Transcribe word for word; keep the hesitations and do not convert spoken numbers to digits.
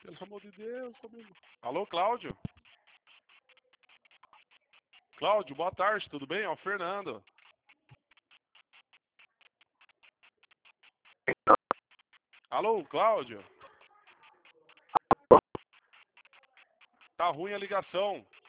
Pelo amor de Deus, amigo. Alô, Cláudio? Cláudio, boa tarde, tudo bem? É o Fernando. Alô, Cláudio? Tá ruim a ligação.